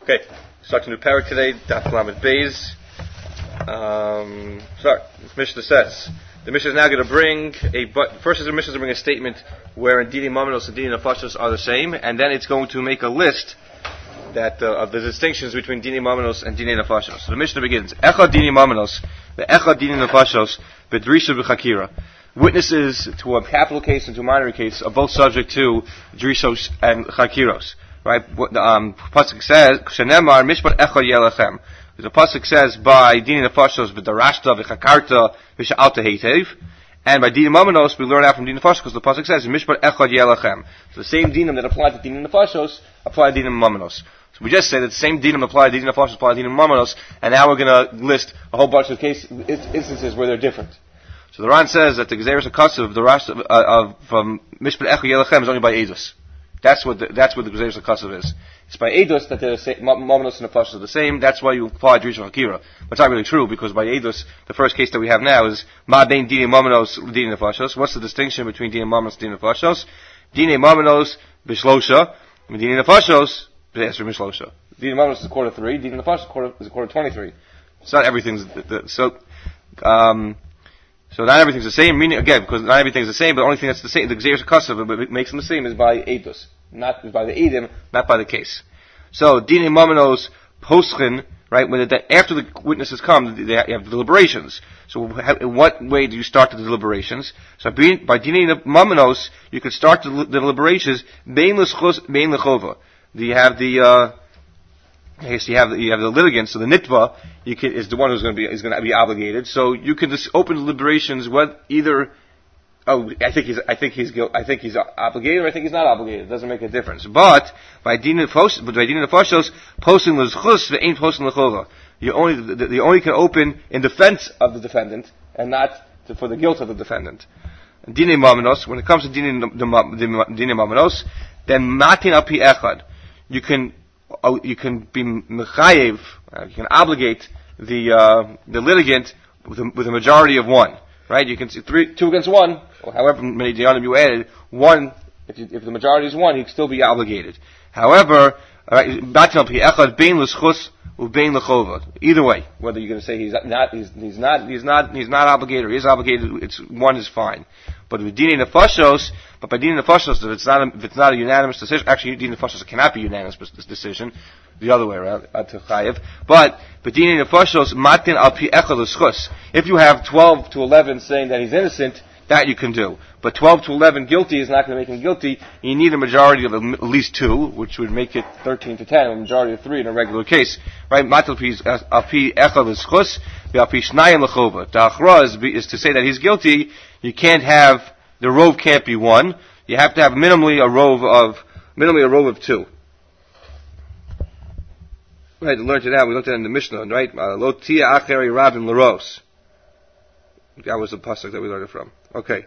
Okay, start a new parak today, Daf Lamed Beis. Mishnah says, the Mishnah is now going to bring first the Mishnah is going to bring a statement where Dini Mamanos and Dini Nefashos are the same, and then it's going to make a list that of the distinctions between Dini Mamanos and Dini Nefashos. So the Mishnah begins, Echad Dini Mamanos, the Echad Dini Nefashos, B'drisha B'chakira. Witnesses to a capital case and to a minor case are both subject to drishos and chakiros. Right? What the pasuk says, "Shenemar mishpat echad yelachem." The pasuk says by dini nefashos v'darashta v'chakarta v'sha'alta heitev, and by dini mamanos we learn out from dini nefashos because the pasuk says mishpat echad yelachem. So the same dinim that apply to dini nefashos apply to dini mamanos. So we just said that the same dinim apply to dini nefashos apply to dini mamanos, and now we're going to list a whole bunch of instances where they're different. So the Ran says that the Gezeres HaKasav of the Rash from Mishpat Echad Yelachem is only by Eidos. That's what the Gezeres HaKasav is. It's by Eidos that the Mamanos and Nefashos are the same. That's why you apply Drisha Hakira. But it's not really true, because by Eidos, the first case that we have now is Ma Bein Dini Mamanos Dini Nefashos. What's the distinction between Dini Mamanos and Dini Nefashos? Dini Mamanos Bishlosha, and Dini Nefashos B'Esher Bishlosha. Dini Mamanos is a quarter 3, Dini Nefashos is a quarter 23. It's not everything's So not everything's the same, meaning, again, because not everything's the same, but the only thing that's the same, the Gezeres HaKasav, but makes them the same is by Eidos. Not by the Eidim, not by the case. So, Dini Mamanos Poschen, right, after the witnesses come, you have the deliberations. So, in what way do you start the deliberations? So, by Dini Mamanos, you could start the deliberations, Bein L'Schus, Bein L'Chova. You have the litigant, so the nitva is the one who's going to be obligated. So you can just open deliberations. I think he's obligated, or I think he's not obligated. It doesn't make a difference. But by dina nefashos, posting l'zchus ve'ein posting l'chova. You only can open in defense of the defendant and not for the guilt of the defendant. Dine mamanos. When it comes to dine mamanos, then matin al pi echad. You can be mechayev, you can obligate the litigant with a majority of one, right? You can see 2 against 1, or however many diyanim you added, 1, if the majority is 1, he can still be obligated. However, either way, whether you're going to say he's not obligated or he is obligated, one is fine. But with Dini Nefashos, by Dini Nefashos, if it's not a unanimous decision, actually Dini Nefashos cannot be a unanimous decision, the other way around, to Chayev. But Dini Nefashos, Matin al pi echad l'schus. If you have 12 to 11 saying that he's innocent, that you can do. But 12 to 11 guilty is not going to make him guilty. You need a majority of at least 2, which would make it 13 to 10, a majority of 3 in a regular case. Right? Matin al pi echad l'schus, al pi shnayim l'chova. The achra is to say that he's guilty. You can't have, the rove can't be 1. You have to have minimally a rove of 2. Right, we learned it out, we looked at it in the Mishnah, right? Lo tia acheri rabim l'ros. That was the pasuk that we learned it from. Okay.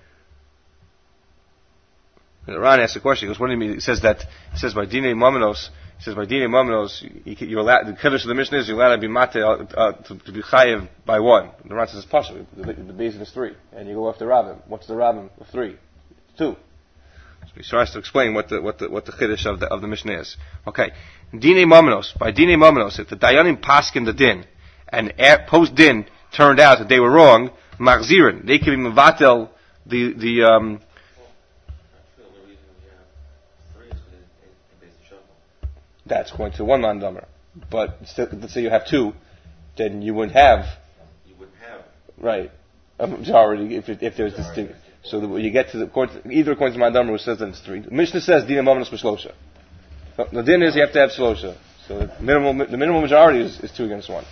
And Ron asked a question, he goes, what do you mean? It says by Dine Mamanos, you're allowed, the kiddush of the Mishnah is you're allowed to be mate, to be chayev by 1. The Ron says pasuk, the basin is 3. And you go after Rabbim. What's the Rabbim of 3? 2. So he tries to explain what the kiddush of the Mishnah is. Okay. Dine Mamanos, by Dine Mamanos, if the Dayanim paskin the din, and post din turned out that they were wrong, machzirin, they can be mevatel the that's going to 1 man number. But let's say you have 2, then you wouldn't have right a majority if there's distinct. So when you get to either according to my number, which says that it's 3. The Mishnah says dina mamanos b'shlosha. The din is you have to have shlosha. So the minimum majority is 2 against 1.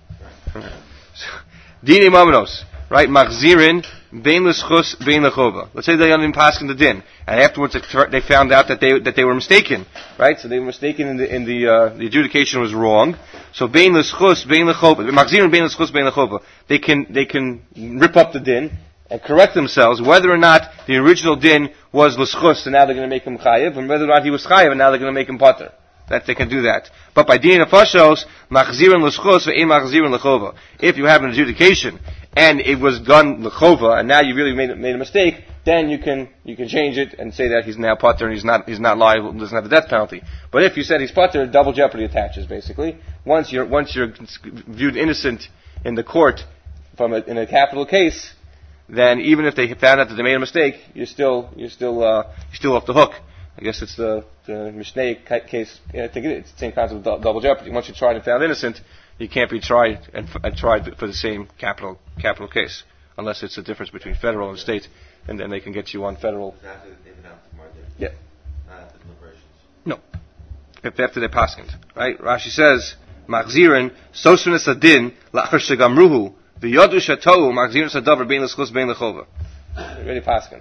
Dini mamanos, right? Machzirin bein l'schus bein l'chova. Let's say they didn't pass in the din, and afterwards they found out that they were mistaken, right? So they were mistaken in the adjudication was wrong. So bein l'schus bein l'chova, machzirin bein l'schus bein l'chova. They can rip up the din and correct themselves whether or not the original din was l'schus, and now they're going to make him chayev, and whether or not he was chayev, and now they're going to make him pater. That they can do that. But by Dini Nefashos, machzirin l'schus ve'ein machzirin l'chova. If you have an adjudication, and it was done l'chova, and now you really made a mistake, then you can change it and say that he's now pater and he's not liable, doesn't have the death penalty. But if you said he's pater, double jeopardy attaches basically. Once you're viewed innocent in the court in a capital case, then even if they found out that they made a mistake, you're still off the hook. I guess it's the Mishnah case. I think it's the same concept of double jeopardy. Once you're tried and found innocent, you can't be tried and tried for the same capital case, unless it's a difference between federal and state, and then they can get you on federal. Yeah. No. If after they paskened, right? Rashi says, "Machzirin sosunes adin lachar shegamruhu v'yodu shatohu machzirin sadavar bein l'schus bein l'chova." Really paskened.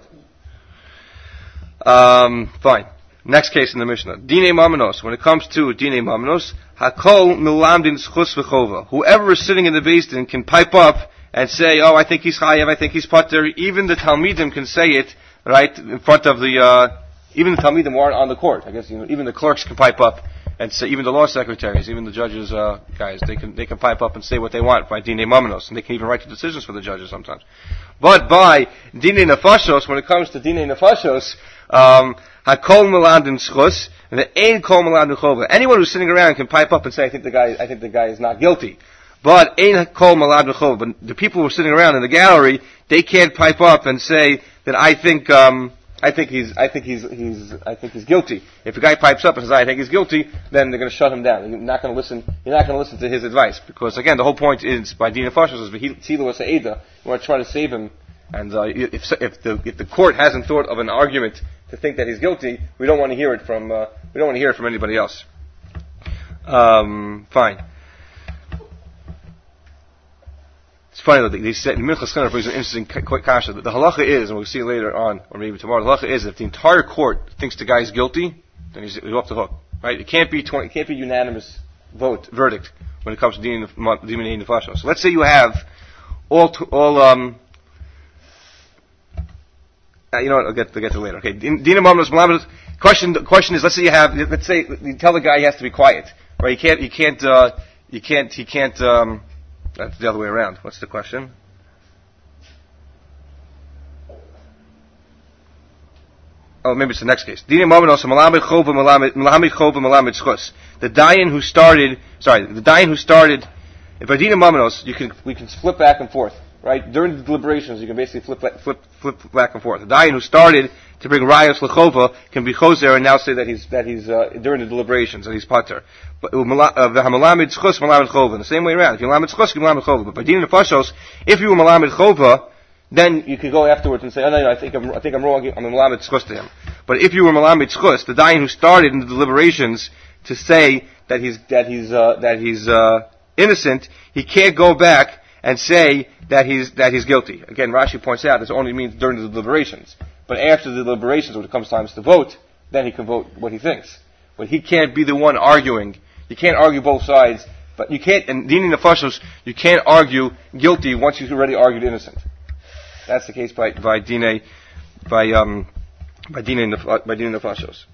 Fine. Next case in the Mishnah. Dine Mamanos. When it comes to Dine Mamanos, Hakol Milamdin Schus V'chova. Whoever is sitting in the Beis Din can pipe up and say, oh, I think he's Chayav, I think he's Pater. Even the Talmidim can say it, right, in front of even the Talmidim aren't on the court. I guess, even the clerks can pipe up and say, even the law secretaries, even the judges, guys, they can pipe up and say what they want by Dine Mamanos. And they can even write the decisions for the judges sometimes. But by Dine Nefashos, when it comes to Dine Nefashos, Hakol Melamdin Schus, and the Ein Kol Melamdin Chova. Anyone who's sitting around can pipe up and say, I think the guy is not guilty. But Ein Kol Melamdin Chova. But the people who are sitting around in the gallery, they can't pipe up and say that I think he's guilty. If a guy pipes up and says, I think he's guilty, then they're going to shut him down. You're not going to listen to his advice. Because again, the whole point is, by Dina Fashos, is V'hilu Sa'eda. You want to try to save him. And if the court hasn't thought of an argument to think that he's guilty, we don't want to hear it from anybody else. Fine. It's funny though. They said Minchas Chinuch brings an interesting kasha. The halacha is, and we'll see it later on, or maybe tomorrow. The halacha is, if the entire court thinks the guy is guilty, then he's off the hook. Right? It can't be unanimous verdict when it comes to Dina Nefashos. So let's say you have all. You know what? I'll get to it later. Okay. Dina Mamnos Malamed. The question is, let's say you tell the guy he has to be quiet. Right? He can't, that's the other way around. What's the question? Oh, maybe it's the next case. Dina Mamnos Malamed Chova Malamed Schus. The Dayan who started, if by Dina Mamnos, we can flip back and forth. Right? During the deliberations, you can basically flip back and forth. The Dayan who started to bring Rayos L'chova can be Choser and now say that he's during the deliberations, that he's Pater. But V'hamalamed Schus Malamed Chova. The same way around. If you Malamed Schus, you Malamed Chova. But by Dina Nefashos, if you were Malamed Chova, then you could go afterwards and say, oh no, I think I'm wrong, I'm Malamed Schus to him. But if you were Malamed Schus, the Dayan who started in the deliberations to say that he's innocent, he can't go back and say that he's guilty. Again, Rashi points out this only means during the deliberations. But after the deliberations, when it comes time to vote, then he can vote what he thinks. But he can't be the one arguing. You can't argue both sides. But you can't, in Dina Nefashos, you can't argue guilty once you've already argued innocent. That's the case by Dina Nefashos.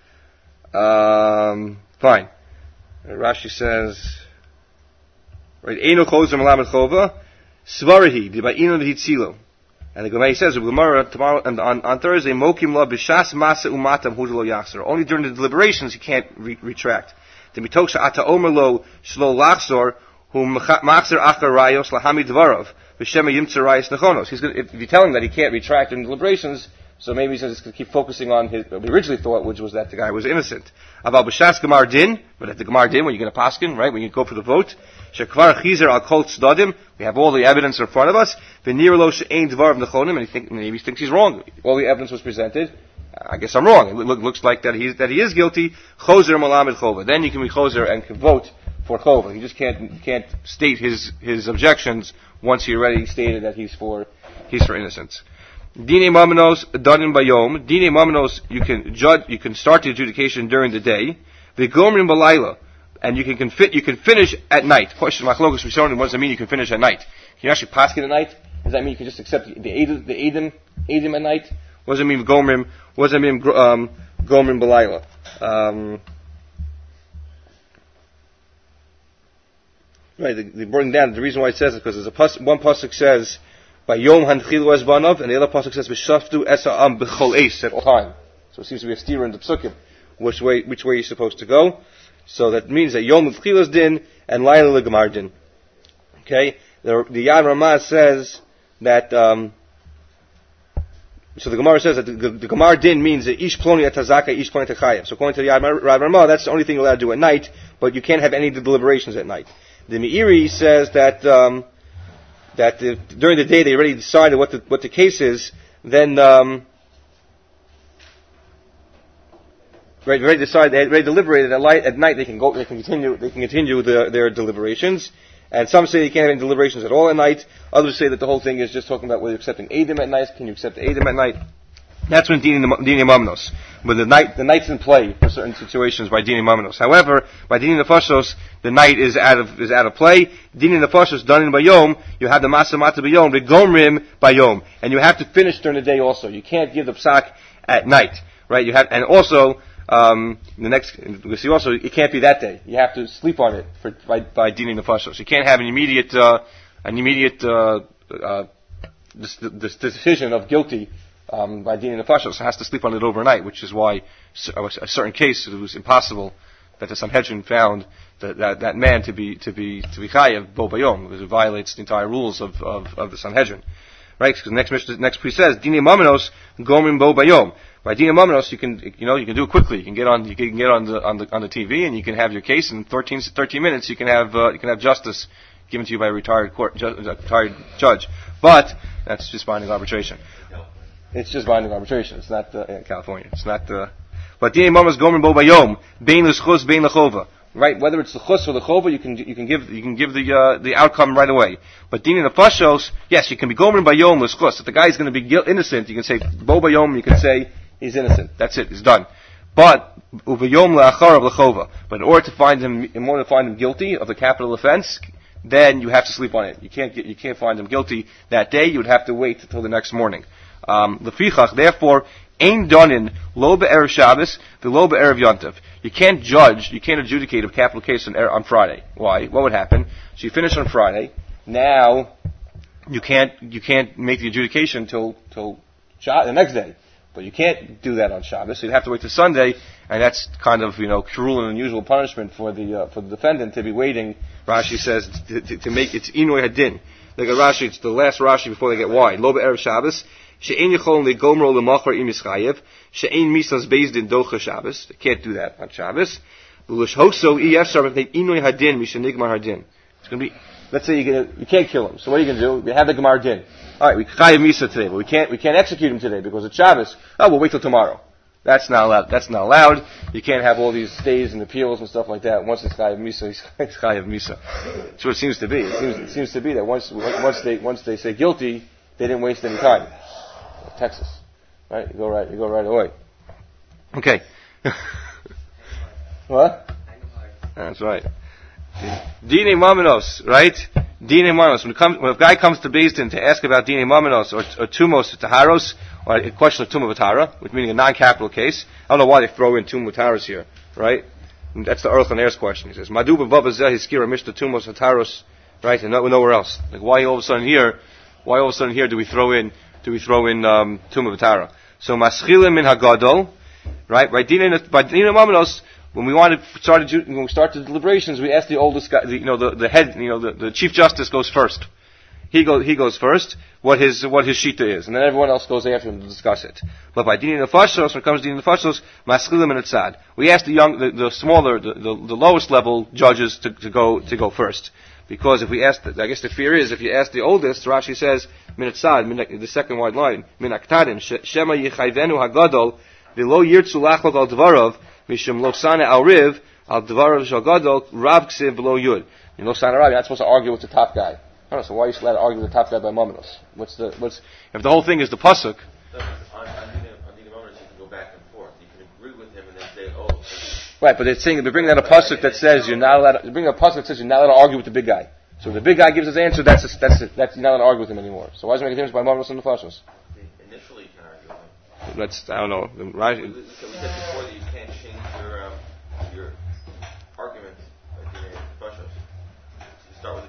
Fine. Rashi says, right, Eino Choser Malamed Chova, Svarahi, B'Ba'ino V'Hitzilo. And the Gemara says, tomorrow, and on Thursday, Mokim La B'Shas Masa Umatam Hudelo Yachzor. Only during the deliberations he can't retract. Demitoksha Ata Omer Lo Shlo Lachzor, Whom Machzer Achar Rayos Lahami Dvarov, V'Shema Yimtzer Rayos Nechonos. If you tell him that he can't retract in deliberations, so maybe he's just going to keep focusing on what we originally thought, which was that the guy was innocent. Aval b'shas gemar din, but at the gemar din, when you're going to paskin, right, when you go for the vote, shekvar chizer al kol tzdadim, we have all the evidence in front of us, v'nir lo she'ein dvar v'nechonim, and maybe he thinks he's wrong. All the evidence was presented. I guess I'm wrong. It looks like that he is guilty. Choser malamed chova. Then you can be choser and can vote for chova. He just can't state his objections once he already stated that he's for innocence. Dine Mamanos Danin Bayom. Dine Mamanos, you can start the adjudication during the day. V'gomrim Balayla, and you can finish at night. Question Machlokes Rishonim, what does it mean you can finish at night? Can you actually pass it at night? Does that mean you can just accept the Eidim at night? What does it mean Gomrim? What does it mean Gomrim Balayla? Right, they bring down, the reason why it says it, because there's one pasuk says, by Yom Hanchilu es Banav, and the other pasuk says, V'shaftu es ha'am b'chol eis, at all time. So it seems to be a steer in the psukim, which way you're supposed to go. So that means that Yom Hanchilu's din, and Laila l'gemar din. Okay? The Yad Ramah says that, so the Gemara says that the Gemar din means that Ish Ploni Atazaka, Ish Ploni Tachayev. So according to the Yad Ramah, that's the only thing you're allowed to do at night, but you can't have any deliberations at night. The Meiri says that during the day they already decided what the case is. Then right, they already decided, they already deliberated at night. They can continue their deliberations. And some say you can't have any deliberations at all at night. Others say that the whole thing is just talking about whether you're accepting Eidim at night. Can you accept Eidim at night? That's when Dini Mamnos. But the night's in play for certain situations by Dini Mamnos. However, by Dini Nefashos, the night is out of play. Dini Nefashos done in Bayom, you have the Masamata Bayom, the Gomrim Bayom. And you have to finish during the day also. You can't give the psak at night. Right? And also, we see also, it can't be that day. You have to sleep on it by Dini Nefashos. You can't have an immediate decision of guilty by Dini Nefashos. It has to sleep on it overnight, which is why a certain case it was impossible that the Sanhedrin found that man to be chayav bo bayom, because it violates the entire rules of the Sanhedrin. Right? Because the next priest says Dini Mamenos gomrim bo bayom. By Dina Mamenos, you can do it quickly. You can get on the TV and you can have your case in 13 minutes. You can have justice given to you by a retired judge. But that's just binding arbitration. It's just binding arbitration. It's not in California. It's not. But Dina Mamenos gomer bo bayom bein l'schus bein l'chova. Right, whether it's the chus or the chova, you can give the outcome right away. But Dina Nefashos, yes, you can be gomer bayom l'schus. If the guy's going to be innocent, you can say bo bayom. You can say he's innocent. That's it. It's done. But uvayom la'acharav l'chova. But in order to find him guilty of the capital offense, then you have to sleep on it. You can't find him guilty that day. You would have to wait until the next morning. Lefichach, therefore, ein donin lo be'erev Shabbos v'lo be'erev Yontiv. You can't adjudicate a capital case on Friday. Why? What would happen? So you finish on Friday. Now you can't make the adjudication till the next day. But you can't do that on Shabbos, so you'd have to wait till Sunday, and that's kind of, cruel and unusual punishment for the defendant to be waiting. Rashi says to make it's Inoy Hadin. Like a Rashi, it's the last Rashi before they get wide. Lo be'erev Shabbos, she'ein yicholin legomro lemachar im yischayev, she'ein misas beis din docha Shabbos. They can't do that on Shabbos. L'shhoso iyefshar b'nei Inoy Hadin mishenigmar Hadin. It's going to be, let's say you can't kill him. So what are you going to do? You have the Gemar Din. All right, we chayav misa today, but we can't execute him today because it's Shabbos. Oh, we'll wait till tomorrow. That's not allowed. You can't have all these stays and appeals and stuff like that. Once it's chayav misa, it's chayav misa. That's what it seems to be. It seems to be that once they say guilty, they didn't waste any time. Texas, right? You go right away. Okay. What? That's right. Dine Mamenos, right? Dine Mamenos. When a guy comes to Beis Din to ask about Dine Mamenos or Tumos Taharos, or a question of Tumah V'Tara, which meaning a non-capital case, I don't know why they throw in Tumah V'Taras here, right? And that's the Aruch LaNer's question. He says, Madu b'Bava Zeh Hiskira Mishta Tumos V'Taros, right? And nowhere else. Like why all of a sudden here do we throw in Tumah V'Tara? So Maschilim min Hagadol, right? By Dine Mamenos, when we start the deliberations, we ask the oldest guy, the head, the chief justice goes first. He goes first, what his shita is, and then everyone else goes after him to discuss it. But by Dini Nefashos, when it comes to Dini Nefashos, Maschilim and Etzad. We ask the smaller, the lowest level judges to go first. Because if we ask, I guess the fear is, if you ask the oldest, Rashi says, Min Etzad, the second wide line, Min Aktadim, Shema Yichayvenu Hagadol, V'lo Yirtzu Lachlok Al Dvarov, Mishum Losana Al Riv, Al Dvarov Shal Gadol, Rav Ksiv V'lo Yud. Losana Rav, you're not supposed to argue with the top guy. I don't know, so why are you allowed to argue with the top guy by Mamenos? If the whole thing is the pasuk. On Dina Mamenos, you can go back and forth. You can agree with him and then say, Right, but they're saying they're bringing out a pasuk that says you're not allowed. They're bringing a pasuk that says you're not allowed to argue with the big guy. So if the big guy gives his answer, that's you're not allowed to argue with him anymore. So why does it make a difference by Mamenos and the Fashos? Initially, you can argue with him. I don't know. Right? So we said before that you can't change your argument by doing Fashos. You start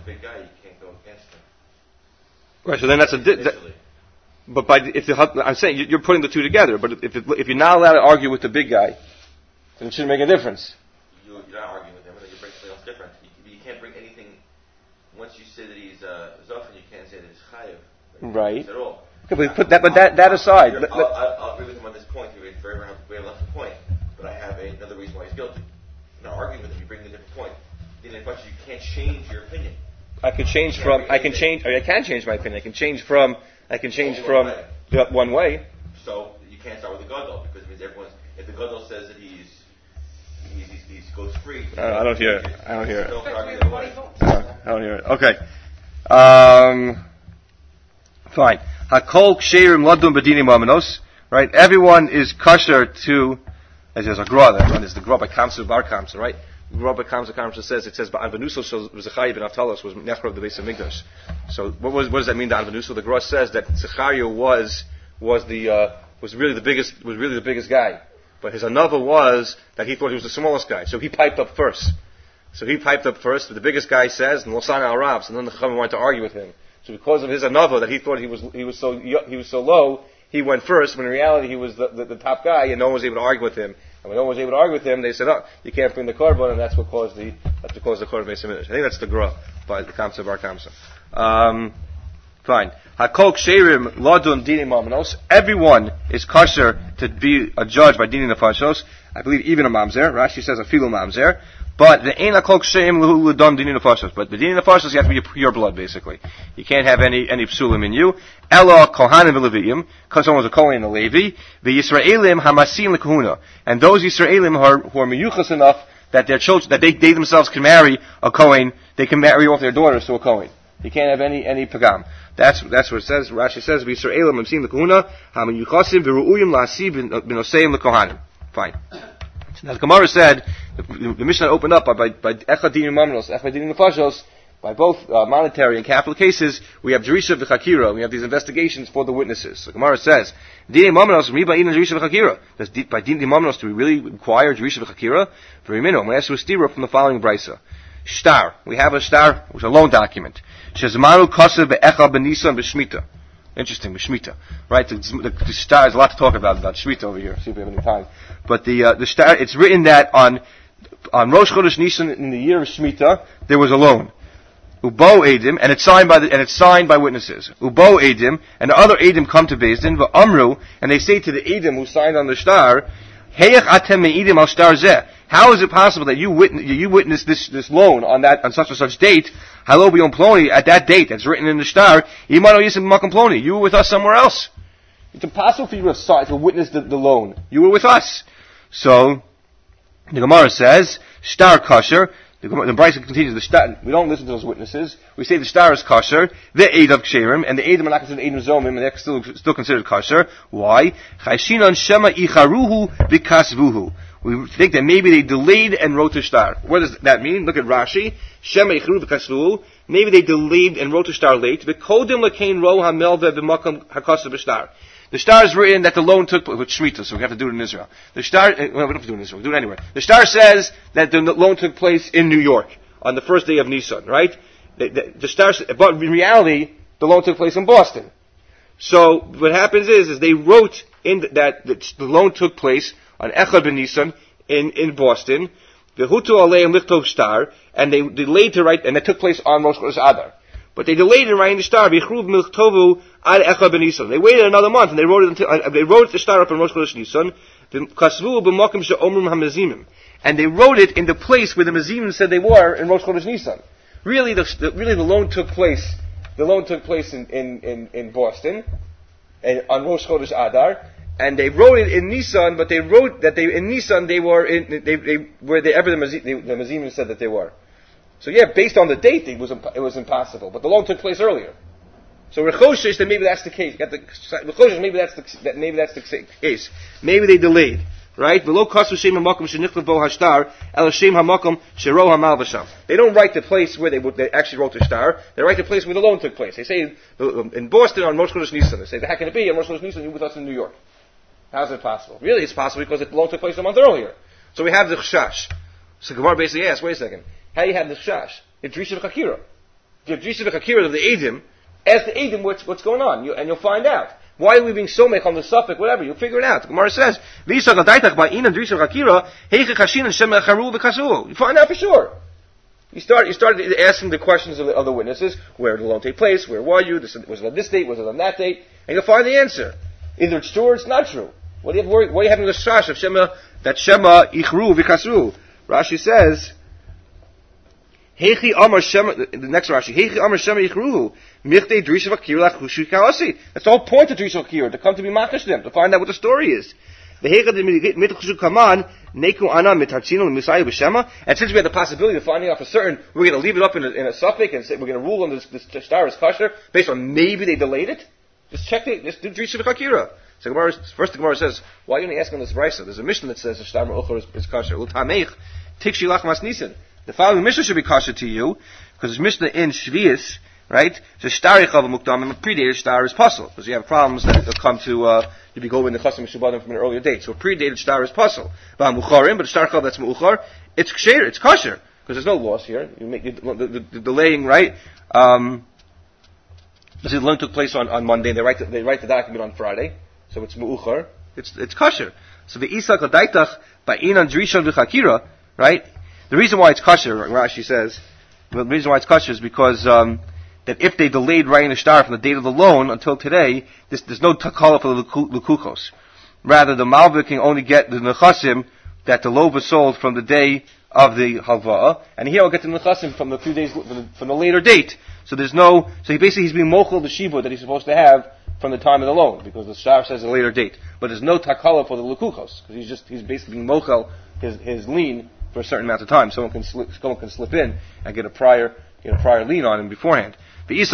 big guy, you can't go against him. Right. So then that's Initially. but I'm saying you're putting the two together. But if you're not allowed to argue with the big guy, then it shouldn't make a difference. You're not arguing with him, and then you bring something else different. You can't bring anything. Once you say that he's Zofen, you can't say that he's Chayiv. Right. At all. Okay, but put that aside. I'll agree with him on this point. We have left the point, but I have another reason why he's guilty. You're not arguing with him. You bring a different point. In a question, you can't change your opinion. I can change my opinion. I can change from one way. So you can't start with the Gadol because it means if the Gadol says that he goes free. I don't hear it. I don't hear it. Okay. Fine. Hakol ksherim ladun b'dinim ma'amenos. Right. Everyone is kosher to. As there's a gra there. There's the gra by Kamsa Bar Kamsa. Right. Gra by Kamsa says Anvanuso was Zechayiv and Avtalos was Nechra of the Beis Hamikdash. So what does that mean? The Anvanuso. The gra says that Zechariah was really the biggest guy, but his another was that he thought he was the smallest guy. So he piped up first. But the biggest guy says, and Losana al Rabs, and then the Chachamim wanted to argue with him. So because of his another that he thought he was so low, he went first. When in reality he was the top guy, and no one was able to argue with him. And when no one was able to argue with him, they said, "Oh, you can't bring the korban," and that's what caused the korban Beis Hamikdash. I think that's the gra by the Kamsa Bar Kamsa. Fine. Hakol ksherim ladun dinim ma'amenos. Everyone is kosher to be a judge by dinim nefashos. I believe even a mamzer. Rashi says a filu mamzer. But the ein hakol ksherim ladun dinim nefashos. But the dinim nefashos, you have to be pure blood, basically. You can't have any psulim in you. Ela kohanim v'leviyim, because someone was a kohen and a levi. The Yisraelim hamasim lekahuna, and those Yisraelim who are miyuchas enough that their children, that they themselves can marry a kohen, they can marry off their daughters to a kohen. You can't have any pagam. That's what it says. Rashi says, "V'Yisraelim hamasim lekahuna, hamiyuchasim v'ru'uyim la'asi b'noseim lekohanim." Fine. Now the Gemara said, the Mishnah opened up by echad dinim ma'amenos, echad dinim nefashos. By both monetary and capital cases, we have Jerisha v'chakira. We have these investigations for the witnesses. So Gemara says, "Dinei mamanos mi'ba'in Jerisha v'chakira." Does by dinei mamanos do we really require Jerisha v'chakira? Very minimum. I'm going to ask you a stira from the following brisa. Shtar. We have a shtar, which is a loan document. Shezmanu kasev be'echa b'nisan b'shmita. Interesting, b'shmita. Right? The shtar is a lot to talk about shmita over here. See if we have any time. But the shtar, it's written that on Rosh Chodesh Nisan in the year of shmita there was a loan. Ubo Edim, and it's signed by witnesses. Ubo Edim, and the other Edim come to Beis Din, v'amru, and they say to the Edim who signed on the shtar, Heyach atem me'idim al shtar zeh. How is it possible that you witnessed this loan on such and such date? Halo b'yom ploni, at that date that's written in the shtar, Imano yisim b'makom ploni. You were with us somewhere else. It's impossible for you to witness the loan. You were with us. So the Gemara says, shtar kosher. The Brisa continues, we don't listen to those witnesses. We say the shtar is kosher, the eid of ksherim, and the eidim are not considered eidim zomim, and they're still considered kosher. Why? Chayshinon shema icharuhu v'kasvuhu. We think that maybe they delayed and wrote the shtar. What does that mean? Look at Rashi. Shema icharuhu v'kasvuhu. Maybe they delayed and wrote the shtar late. V'kodim l'kein ro hamelve v'makam hakosah b'shtar. The shtar is written that the loan took place with Shemitah, so we have to do it in Israel. The shtar, we don't have to do it in Israel, we do it anywhere. The shtar says that the loan took place in New York on the first day of Nisan, right? The shtar, but in reality, the loan took place in Boston. So what happens is they wrote in that the loan took place on Echad ben Nisan in Boston. The Hutu Aleim Lichtov Shtar, and they delayed to write, and it took place on Rosh Chodesh Adar. But they delayed in writing the shtar. Vichruv milchtovu ad echad ben Nisan. They waited another month and they wrote the shtar up in Rosh Chodesh Nisan. Kasvu b'makom she'omrim hamazimim, and they wrote it in the place where the mazimim said they were in Rosh Chodesh Nisan. Really, the loan took place. The loan took place in Boston, and on Rosh Chodesh Adar, and they wrote it in Nisan. But they wrote that in Nisan they were wherever the mazimim said that they were. So yeah, based on the date, it was impossible. But the loan took place earlier. So Rechoshish, that maybe that's the case. Maybe that's the case. Maybe they delayed, right? They don't write the place where they actually wrote the shtar. They write the place where the loan took place. They say in Boston on Rosh Chodesh Nisan. They say, how can it be on Rosh Chodesh Nisan? You with us in New York? How is it possible? Really, it's possible because the loan took place a month earlier. So we have the chashash. So Gemara basically asks, wait a second. How do you have the chash? It's Jerisha v'chakira. the Drisha V'Chakira of the Eidim, ask the Eidim what's going on, and you'll find out. Why are we being so mech on the suffix, whatever, you'll figure it out. The Gemara says, you find out for sure. You started asking the questions of the other witnesses. Where did the loan take place? Where were you? Was it on this date? Was it on that date? And you'll find the answer. Either it's true or it's not true. What do you have to worry? What are you having the shash of Shema, that Shema ichru v'kasru? Rashi says, Heichi Amar Shema, the next Rashi, Heichi Amar Shema ichruhu, michtei drisha v'kir lachushu kaosi. That's the whole point of drisha v'kir, to come to be makash them, to find out what the story is. And since we had the possibility of finding out for certain, we're going to leave it up in a suffix and say we're going to rule on this star as kosher based on maybe they delayed it. Just check it. Just do drisha v'chakira. So first the Gemara says, why are you asking this brisa? There's a Mishnah that says the star me'ucher is kosher. L'tameich tikshi lach mas nisan. The following Mishnah should be kosher to you because it's Mishnah in Shvius, right? So star yichav mukdam and predated star is puzzle because you have problems that come to if you go in the chasam mishubadim from an earlier date. So a predated star is puzzle. But a star chav that's mu'uchar, it's ksher, it's kosher because there's no loss here. You make the delaying, right? The loan took place on Monday. And they write the document on Friday, so it's mu'uchar. It's kosher. So the isak l'daitach ba'inan drishon v'chakira, right? The reason why it's kosher, Rashi says, the reason why it's kosher is because that if they delayed writing the star from the date of the loan until today, there's no takala for the lukuchos. Rather, the malva can only get the nechasim that the loan was sold from the day of the halva'ah, and here I'll get the nechasim from the few days from the later date. So he's being mochel the shiva that he's supposed to have from the time of the loan, because the star says a later date. But there's no takala for the lukuchos, because he's basically being mochel his lien for a certain amount of time. Someone can slip in and get a prior lien on him beforehand. And if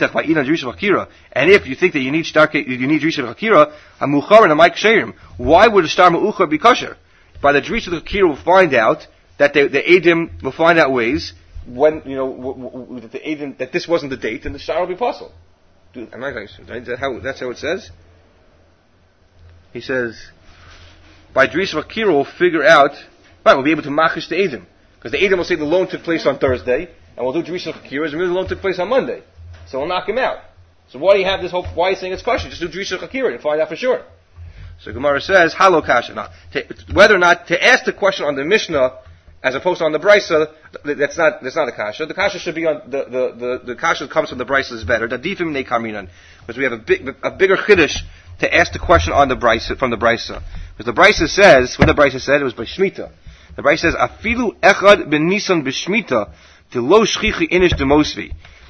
you think that you need Drisha V'Chakira, a Muchar and a Mike Sheirim, why would a star Mu'uchar be kosher? By the Drisha V'Chakira will find out that the Eidim will find out ways when, that the Eidim, that this wasn't the date and the star will be puzzled. That's how it says? He says, by Drisha V'Chakira we'll figure out, we'll be able to machish the Eidim. Because the Eidim will say the loan took place on Thursday, and we'll do Drisha Chakiras, and maybe the loan took place on Monday. So we'll knock him out. So why do you have this whole, why are you saying it's kosher? Just do Drisha Chakira and find out for sure. So Gemara says, Halo Kasha. Now, whether or not to ask the question on the Mishnah, as opposed to on the Brisa, that's not a Kasha. The Kasha should be on, the Kasha that comes from the Brisa is better. Dadifim ne kaminan. Because we have a bigger Chiddush to ask the question on the Brisa, from the Brisa. Because the Brisa says, when the Brisa said, it was by Shemitah. The Brisa says, Afilu echad ben nisan b'shmita, the lo shchichi inish demosvi.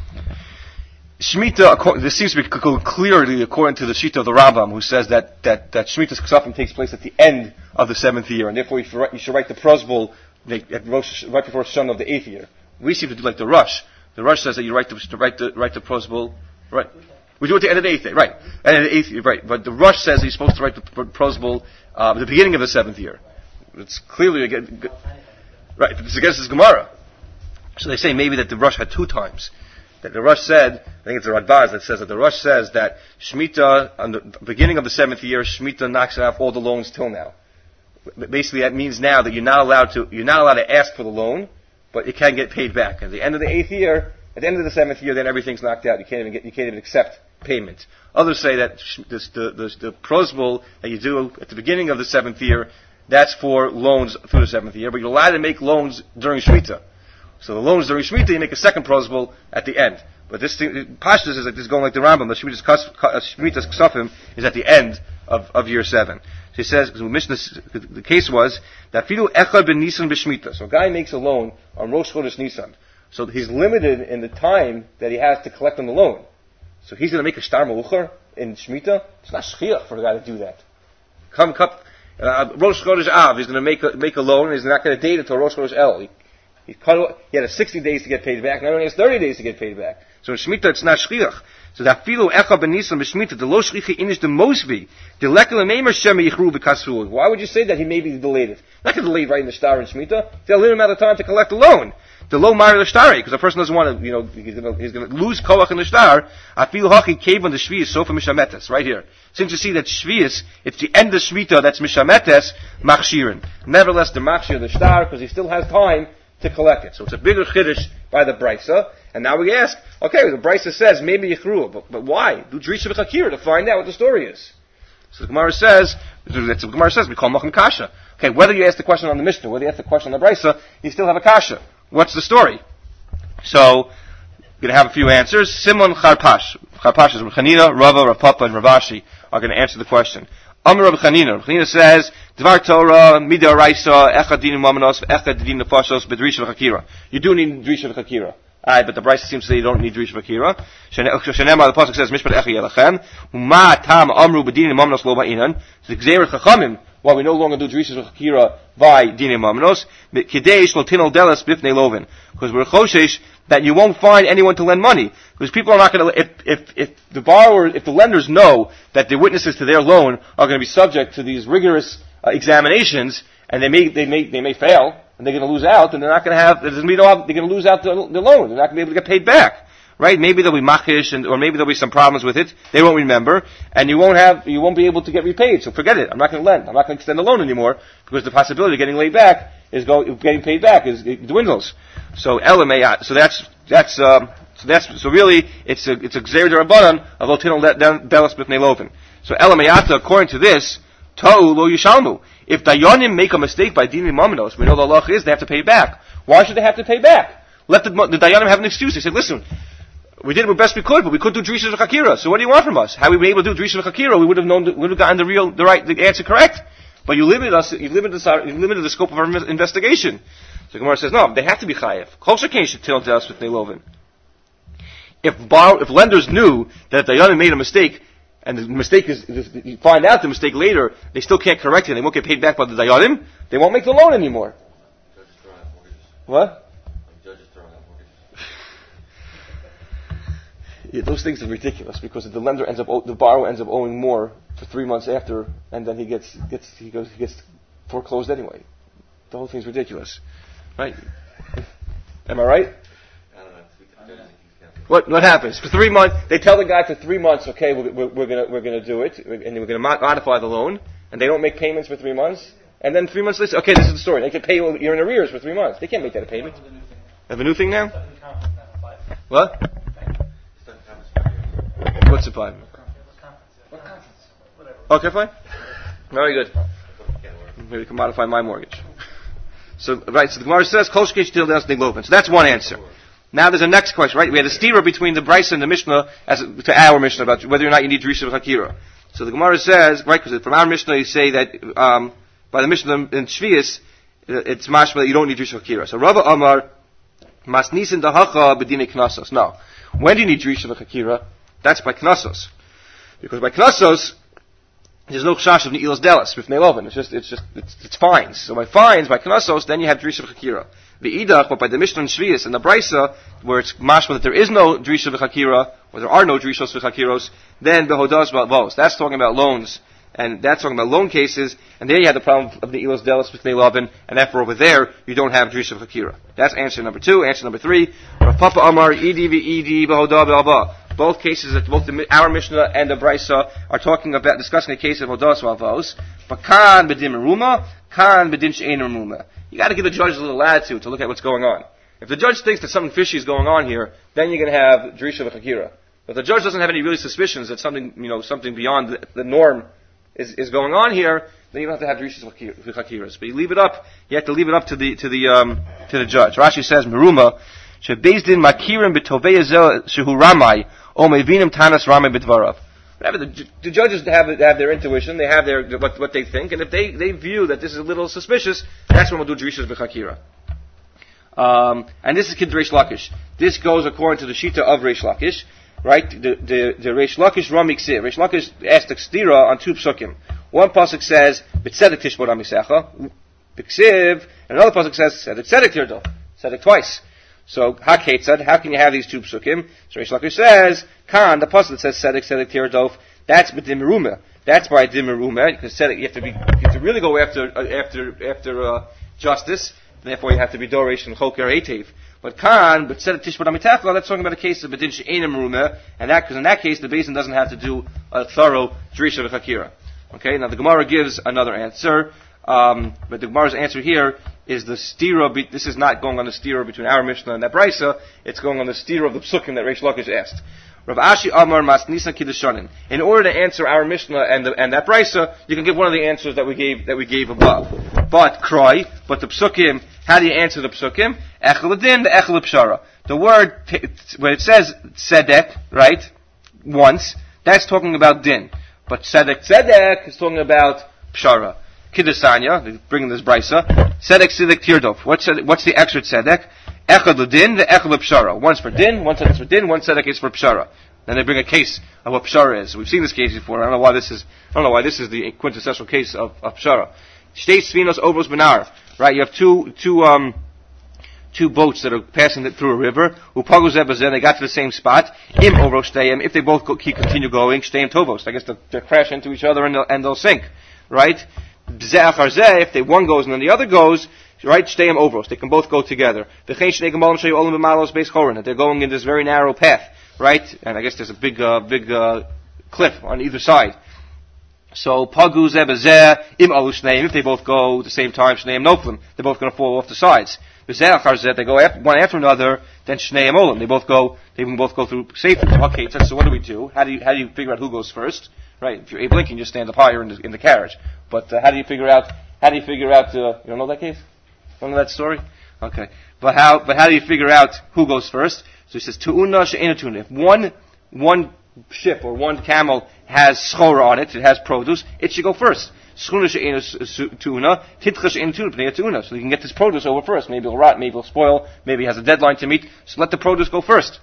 Shemitah, this seems to be clearly according to the Shita of the Rambam, who says that Shemitah's Ksafim takes place at the end of the 7th year, and therefore you should write the prosbul right before Shana of the 8th year. We seem to do like the Rush. The Rush says that you write the prosbul, right? We do it at the end of the 8th day, right? And the 8th year, right? But the Rush says you're supposed to write the prosbul at the beginning of the 7th year. It's clearly right. It's against this Gemara. So they say maybe that the Rush had 2 times. That the Rush said, I think it's the Radbaz that says that the Rush says that Shemitah, on the beginning of the 7th year, Shemitah knocks off all the loans till now. Basically, that means now that you're not allowed to ask for the loan, but you can get paid back. At the end of the 8th year, at the end of the 7th year, then everything's knocked out. You can't even accept payment. Others say that the prosbul that you do at the beginning of the 7th year, that's for loans through the 7th year, but you're allowed to make loans during Shemitah. So the loans during Shemitah, you make a second prosbul at the end. But this thing, Pashtus is like this, going like the Rambam. The Shemitah's Ksafim is at the end of year 7. So he says, the case was that Filu Echad ben Nisan b'Shmitah. So a guy makes a loan on Rosh Chodesh Nisan. So he's limited in the time that he has to collect on the loan. So he's going to make a shtar ma'ucher in Shemitah. It's not shchiach for a guy to do that. Rosh Chodesh Av, he's going to make a loan, and he's not going to date it until Rosh Chodesh El. He had 60 days to get paid back, now he only has 30 days to get paid back. So in Shemitah, it's not shchiach. So that filo echa ben nisan b'Shemitah, the lo shchichi inish the mosvi, the lekel neimer shema yichru b'kasru. Why would you say that he maybe delayed it? Not going to delay writing the star in Shemitah. They'll limit amount of time to collect the loan. The low mari the star, because the person doesn't want to, he's going to lose koach in the star. Afilu hachi cave on the shvius, so for mishametes, right here. Since you see that shvius, it's the end of Shemitah, that's mishametes, machshirin. Nevertheless, the machshir the star, because he still has time to collect it. So it's a bigger chiddush by the Brisa. And now we ask, okay, the Brisa says maybe Yichrua, but why? Do Drisha v'Chakira to find out what the story is. So the Gemara says, we call Machem Kasha. Okay, whether you ask the question on the Mishnah, whether you ask the question on the Brisa, you still have a Kasha. What's the story? So, we're going to have a few answers. Simon Charpash. Charpash is Rav Chanina, Rava, Rav Papa, and Rav Ashi are going to answer the question. Amar Rav Chanina. Rav Chanina says, Dvar Torah, Mida Raisa, Echad Din Mamanos, Echad Din Nefashos, Bedrisha V'Chakira. You do need Drisha V'Chakira. But the Brisa seems to say you don't need Drisha V'Chakira. Shenema, the Pasuk says, Mishpat Echi Yelachem. Uma Tam Amru Bedin Mamanos Lo Ba'inan. So the Gzeir Chachamim, why we no longer do Drisha V'Chakira by Din Mamanos. Kidei Shlotinol Delas Bifnei Lovin. Because we're Choshesh that you won't find anyone to lend money. Because people are not going to, if the lenders know that the witnesses to their loan are going to be subject to these rigorous examinations, and they may fail, and they're going to lose out, and they're not going to have, they're going to lose out the loan. They're not going to be able to get paid back. Right? Maybe there'll be machish, or maybe there'll be some problems with it. They won't remember, and you won't be able to get repaid. So forget it. I'm not going to lend. I'm not going to extend the loan anymore, because the possibility of getting getting paid back it dwindles. So elamei, so really it's a gzeir derabanan of lotinol delas b'fnei lovin. So elameyata, according to this, tohu lo yishalmu. If dayanim make a mistake by dinim mamanos, we know the halach is they have to pay back. Why should they have to pay back? Let the dayanim have an excuse. They said, listen, we did the best we could, but we couldn't do Drisha V'Chakira. So what do you want from us? Had we been able to do Drisha V'Chakira, we would have gotten the answer correct. But you limited the scope of our investigation. So Gemara says, no, they have to be chayev. Kosher Kain should tell us with Nelovin. If lenders knew that Dayanim made a mistake, and the mistake is, you find out the mistake later, they still can't correct it, and they won't get paid back by the Dayanim, they won't make the loan anymore. What? Yeah, those things are ridiculous because the lender the borrower ends up owing more for 3 months after, and then he gets foreclosed anyway. The whole thing's ridiculous, right? Am I right? What happens for 3 months? They tell the guy for 3 months, okay, we're gonna do it, and we're gonna modify the loan, and they don't make payments for 3 months, and then 3 months later, okay, this is the story. They can pay you're in arrears for 3 months. They can't make that a payment. Have a new thing now? What? What's the plan? Okay, fine. Very good. Maybe we can modify my mortgage. So the Gemara says, Kol Shkesh Til Das Nigloven. So that's one answer. Now there's a next question, right? We had a stira between the Brisa and the Mishnah to our Mishnah about whether or not you need Drisha V'Chakira. So the Gemara says, right, because from our Mishnah you say that, by the Mishnah in Shvius, it's mashma that you don't need Drisha V'Chakira. So Rava Amar, Mas Nisin Dahacha B'dinei Knasos. Now, when do you need Drisha V'Chakira? That's by Knasos. Because by Knasos, there's no chash of Ne'ilas Delas, B'fnei Lovin. It's fines. So by fines, by Knasos, then you have Drisha V'Chakira. V'idach, but by the Mishnah and Shvius and the Brisa, where it's mashma that there is no Drisha V'Chakira, or there are no Drishos V'Chakiros, then Behodas V'Avos. That's talking about loans, and that's talking about loan cases, and there you have the problem of the Ne'ilas Delas B'fnei Lovin, and therefore over there, you don't have Drisha V'Chakira. That's answer number 2. Answer number 3, Rav Papa Amar, Idi V'Idi Behodah V'Alba. Both cases, our Mishnah and the Brisa are discussing a case of Hodas V'Avos, but Kan B'dim Meruma, Kan B'dim She'ein Meruma. You got to give the judge a little latitude to look at what's going on. If the judge thinks that something fishy is going on here, then you're going to have Drisha V'Chakira. But if the judge doesn't have any really suspicions that something beyond the norm is going on here, then you don't have to have Drisha V'Chakiras. But you have to leave it up to the judge. Rashi says, Meruma, Shebezdin Makirim B'Tovei Shehu Ramai, O Mevinim Tanas Ramai B'Dvarav. The judges have their intuition, they have what they think, and if they view that this is a little suspicious, that's when we'll do Drishas B'Chakira. And this is Kid Reish Lakish. This goes according to the Shita of Reish Lakish, right? The Reish Lakish Ram Iksir. Reish Lakish asked the Kstira on 2 psukim. One pasuk says, B'tzedek Tishbor Amisecha, B'ksiv, and another pasuk says, Tzedek Tirdo. Tzedek twice. So, HaKetzad, how can you have these 2 psukim? So Reish Lakish says, Kan, the pasuk that says Tzedek Tirdof, that's b'dim meruma. That's by dim meruma, because you have to really go after justice, and therefore you have to be Doresh and Choker Etev. But Kan, but Tzedek Tishbor Amitachla, that's talking about a case of b'din she'ein meruma, and because in that case the basin doesn't have to do a thorough Drisha V'Chakira. Okay, now the Gemara gives another answer. But the Gemara's answer here is the stira. This is not going on the stira between our Mishnah and that brisa. It's going on the stira of the psukim that Reish Lakish asked. Rav Ashi Amar Masnisa Kiddushanin. In order to answer our Mishnah and that brisa, you can give one of the answers that we gave above. But the psukim. How do you answer the psukim? Echel adin, the echel pshara. The word when it says tzedek, right? Once that's talking about din. But tzedek is talking about pshara. Kiddusanya, bringing this brisa. Tzedek tirdov. What's the extra tzedek? Echad l'din, the echad l'pshara. One's for din, one tzedek is for din, one tzedek is for pshara. Then they bring a case of what pshara is. We've seen this case before. I don't know why this is the quintessential case of pshara. Shtei sfinos ovros benar. Right, you have two boats that are passing through a river. Upagu zebazeh, they got to the same spot. Im ovros shteyem, if they both continue going, shteyem tovos. I guess they'll crash into each other and they'll sink. Right? Bzeh achar zeh, if one goes and then the other goes, right, shteyem ovros, they can both go together. V'chein shnei gemalim sheyu olim b'malos beis chorin, they're going in this very narrow path, right? And I guess there's a big cliff on either side. So pagu zeh b'zeh im alu shneim, if they both go at the same time, shneim noflim, they're both going to fall off the sides. B'zeh achar zeh, they go one after another, then shneim olim, they can both go through safely. Okay, so what do? How do you figure out who goes first? Right, if you're Abe Lincoln, you just stand up higher in the carriage. But how do you figure out? You don't know that case? You don't know that story? Okay. But how do you figure out who goes first? So he says tu'una she'ena tu'una. If one ship or one camel has schora on it has produce, it should go first. Schuna she'ena tu'una, titcha she'ena tu'una. So you can get this produce over first. Maybe it'll rot, maybe it'll spoil, maybe it has a deadline to meet. So let the produce go first.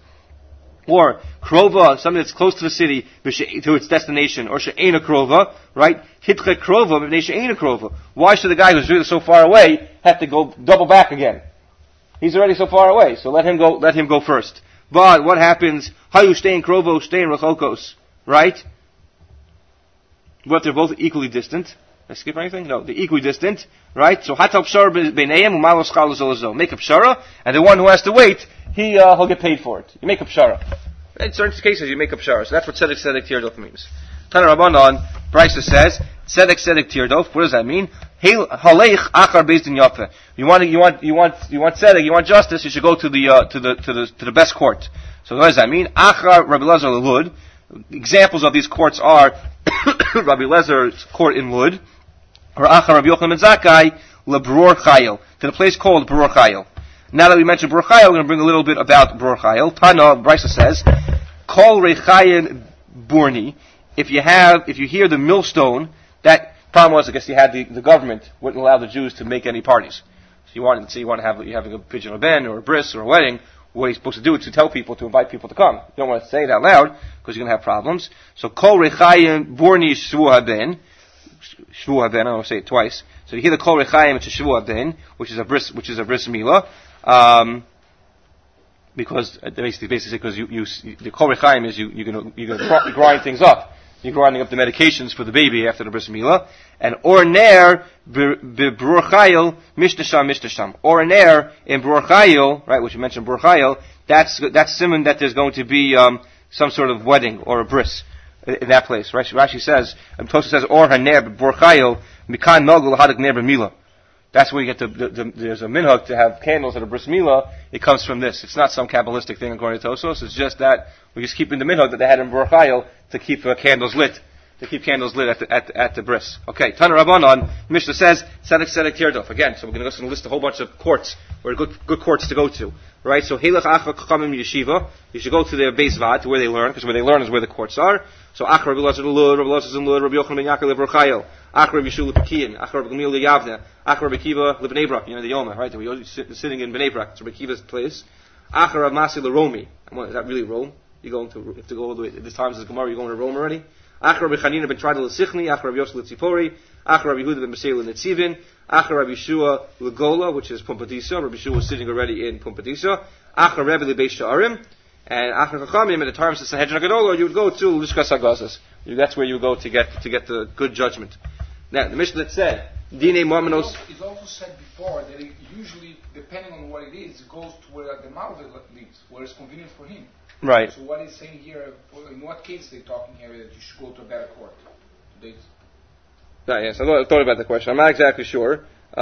Or krova, something that's close to the city, to its destination, or she'ena krova, right? Hitche krova, b'nei she'ena krova. Why should the guy who's really so far away have to go double back again? He's already so far away, so let him go first. But what happens? Hayu shtein krovo, shtein rechokos, right? What, they're both equally distant. Did I skip anything? No, they're equally distant, right? So hatal pshara b'neihem u'malos chalos olazo. Make a pshara, and the one who has to wait, he'll get paid for it. You make a pshara. In certain cases, you make a pshara. So that's what tzedek tirdof means. Tana Rabbanon, Brisa says, tzedek tirdof. What does that mean? Haleich achar beis din yafe. You want tzedek, you want justice, you should go to the best court. So what does that mean? Achar Rabbi Lezer Lud. Examples of these courts are Rabbi Lezer's court in Lud, or Achar Rabbi Yochanan ben Zakkai lebror chayil, to the place called Bror Chayil. Now that we mentioned Bror Chayil, we're going to bring a little bit about Bror Chayil. Tana, Brisa says, Kol rechayin burni. If you hear the millstone, that problem was, I guess, the government wouldn't allow the Jews to make any parties. So you want to have, you're having a pidyon ben or a bris or a wedding. What he's supposed to do is to tell people, to invite people to come. You don't want to say it out loud because you're going to have problems. So Kol rechayin burni shvu haben. Shvu haben, I don't want to say it twice. So you hear the Kol rechayin, it's a shvu haben, which is a bris milah. Because basically because the Kol rechaim is you're gonna grind things up. You're grinding up the medications for the baby after the bris milah. And or ner Bror Chayil mishnasham. Or ner in Bror Chayil, right, which you mentioned Bror Chayil, that's siman that there's going to be some sort of wedding or a bris in that place. Rashi says, Tosha says, or haner Bror Chayil mikan nogul hadak ner b'milah. That's where you get there's a minhag to have candles at a bris milah. It comes from this. It's not some Kabbalistic thing according to Tosos. It's just that we're just keeping the minhag that they had in Bror Chayil to keep candles lit. To keep candles lit at the bris. Okay, Tana Rabbanon, Mishnah says, tzedek tirdof. Again, so we're going to list a whole bunch of courts, or good courts to go to. Right? So, Helach Achar Chachamim Yeshiva, you should go to their Beis Vad, to where they learn, because where they learn is where the courts are. So, Achar Rabbi Lezer Lud, Rabbi Lezer Zim Lud, Rabbi Yochanan ben Yaakov Bror Chayil, Achar Rabbi Yeshua Lepekian, Achar Rabbi Gamliel Yavne, Achar Rabbi Kiva Lebnei Brak, the Yoma, right? We're sitting in Bnei Brak, it's Rabbi Kiva's place. Achar Rabbi Masi LeRomi. Is that really Rome? You have to go all the way, this time is Gemara, you're going to Rome already? Achar Rabbi Chanina ben Tridal L'Sichni, Achar Rabbi Yosef L'Tzipori, Achar Rabbi Yehuda ben Beseil L'Netzivin, Achar Rabbi Yeshua L'Gola, which is Pumbedisa. Rabbi Yeshua was sitting already in Pumbedisa. Achar Rebbe L'Beis Sha'arim, and Achar Chachamim, at the times of Sanhedrin HaGadola, you would go to Lishkas HaGazas. That's where you would go to get the good judgment. Now, the Mishnah that said, Dine Momenos. It's also said before that it usually, depending on what it is, it goes to where the Malveh lives, where it's convenient for him. Right. So what he's saying here, in what case are they talking here that you should go to a better court? Yes, I thought about the question. I'm not exactly sure.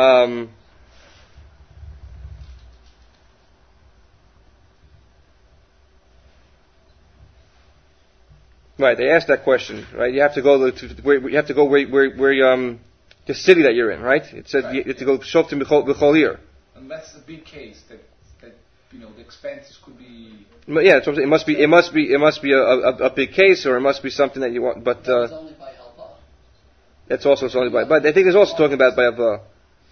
Right, they asked that question. Right, you have to go where the city that you're in. Right, it said you have to go shoftim b'chol year. And that's the big case that the expenses could be. But yeah, it must be a big case, or it must be something that you want. But it's only by Alba. It's only by. But I think it's also talking about by Alba.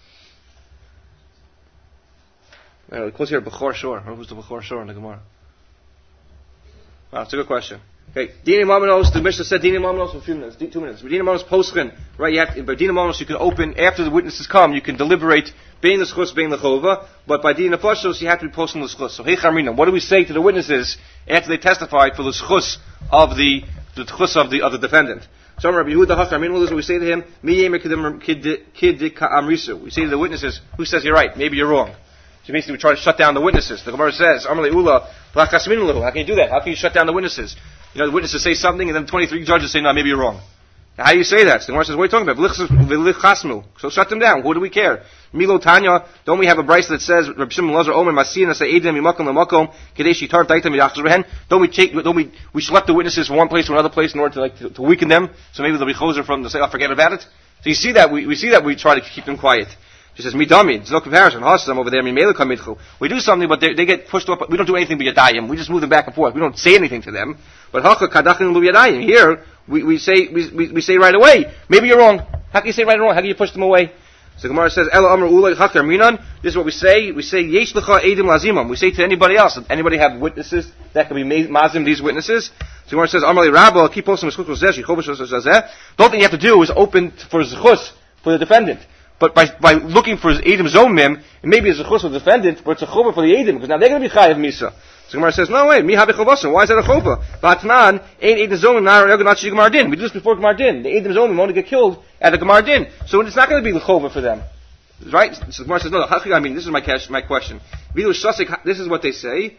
It calls here Bechor Shor. Who's the Bechor Shor in the Gemara? Wow, that's a good question. Okay, Dina Mamanos, the Mishnah said Dina Mamanos for a few minutes, 2 minutes. Dina Mamanos Poschen, right? By Dina Mamanos you can open, after the witnesses come, you can deliberate bein the schus, bein the chova, but by Dina Fashos you have to be posting the schus. So, hey Charmina, what do we say to the witnesses after they testify for the schus of the schus of the defendant? So, Rabbi Yehuda HaCharmin, what is what we say to him? Mi yemer kid amrisu. We say to the witnesses, who says you're right? Maybe you're wrong. So basically we try to shut down the witnesses. The Gemara says, Amalei Ula, how can you do that? How can you shut down the witnesses? The witnesses say something, and then 23 judges say, no, maybe you're wrong. Now, how do you say that? So the Gemara says, what are you talking about? So shut them down. Who do we care? Milo Tanya, don't we have a bracelet that says, Rabbi Shimon Lazar Omer Masina say Edem Yimakom Lamakom Kadeshi Tarv Daitam Yidachzer Rehen? We select the witnesses from one place to another place in order to weaken them, so maybe they'll be choser from to say, oh, forget about it. So you see that we try to keep them quiet. She says, "Midami, there's no comparison. Hasam over there, we do something, but they get pushed up. We don't do anything but yadayim. We just move them back and forth. We don't say anything to them. But here, we say right away. Maybe you're wrong. How can you say right and wrong? How can you push them away? So Gemara says, "Ela amar ulay hakar minan." This is what we say. We say, "Yesh lecha edim lazimam." We say to anybody else. Anybody have witnesses that can be mazim these witnesses? So Gemara says, "Amar li Rabba, keep posting the schus zeh, shichovah zeh." The only thing you have to do is open for zechus for the defendant. But by looking for Edom Zomim, it maybe it's a chus for the defendant, but it's a chova for the Edom, because now they're going to be chayav misa. So Gemara says, no way, mi habe chavasa. Why is that a chova? Batnan ain't Edom Zomim nar not Gemar Din. We do this before Gemar Din. The Edom Zomim only get killed at the Gemar Din, so it's not going to be the chova for them, right? So Gemara says, no. This is my question. This is what they say.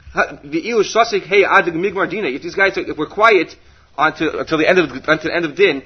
If these guys, if we're quiet until the end of din,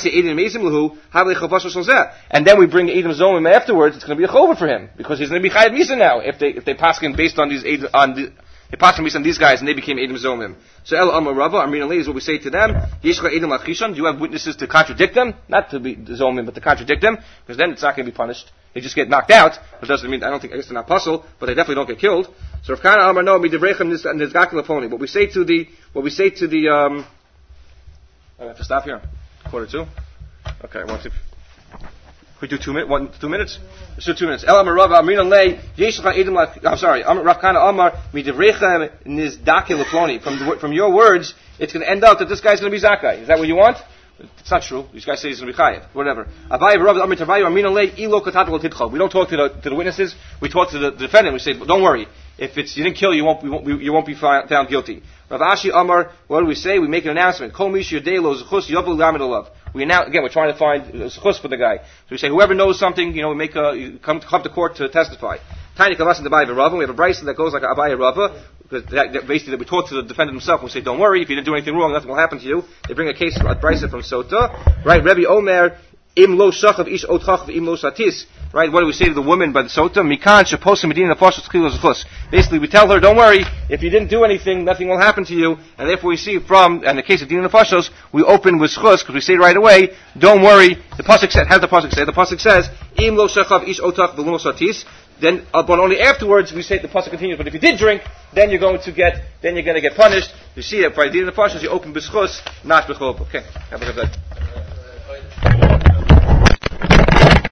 and then we bring Edom Zomim afterwards, it's going to be a chova for him because he's going to be chayav misa now if they pass him based on they pass him based on these guys and they became Edom Zomim. So El Amar Rava Amrin Ali is what we say to them. Do you have witnesses to contradict them? Not to be Zomim, but to contradict them, because then it's not going to be punished. They just get knocked out. But doesn't mean I guess they're not puzzle, but they definitely don't get killed. So if Kana Amar no midivrechem nizgakin. What we say to the I have to stop here. 1:45. Okay, we do 2 minutes? 2 minutes? Let's do 2 minutes. El Amar Rava Amrin Lei Yeshcha Edom. I'm sorry. Rav Kana Amar Midivrechem Nizdake Lefloni. From your words, it's going to end up that this guy's going to be Zakai. Is that what you want? It's not true. These guys say he's going to be Chayav. Whatever. Abaye Rav Amar Tavayu Amrin Lei Ilo Kotat Lo Tidchol. We don't talk to the witnesses. We talk to the defendant. We say, don't worry. If you didn't kill, you won't be found guilty. Rav Ashi Amar, what do we say? We make an announcement. Kol mish yodei lo zechus yovel lamed olav. We now again we're trying to find zechus for the guy. So we say whoever knows something, we make come to court to testify. Tiny kavas in the Abaye Rava. We have a bracelet that goes like Abaye Rava, because basically we talk to the defendant himself. We say, don't worry, if you didn't do anything wrong, nothing will happen to you. They bring a case of bracelet from Sota, right? Rebbe Omer. Im lo shachav ish otchav im lo satis. Right? What do we say to the woman by the sota? Mikan sheposim medina fashos chilus chus. Basically, we tell her, don't worry, if you didn't do anything, nothing will happen to you. And therefore, we see in the case of dina fashos, we open with chus because we say right away, don't worry. The pasuk said, how does the pasuk say? The pasuk says, im lo shachav ish otchav v'lo satis. Then, but only afterwards we say the pasuk continues. But if you did drink, then you're going to get punished. You see that by dina fashos, you open with chus, not with chov. Okay, have a good day.